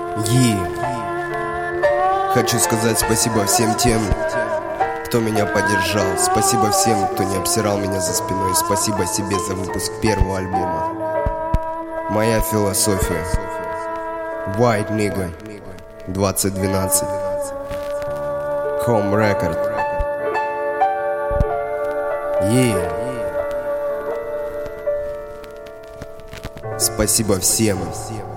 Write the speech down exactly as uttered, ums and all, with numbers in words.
И хочу сказать спасибо всем тем, кто меня поддержал. Спасибо всем, кто не обсирал меня за спиной. Спасибо себе за выпуск первого альбома. Моя философия. White Nigga двадцать двенадцать. Home Record. Yeah. Спасибо всем.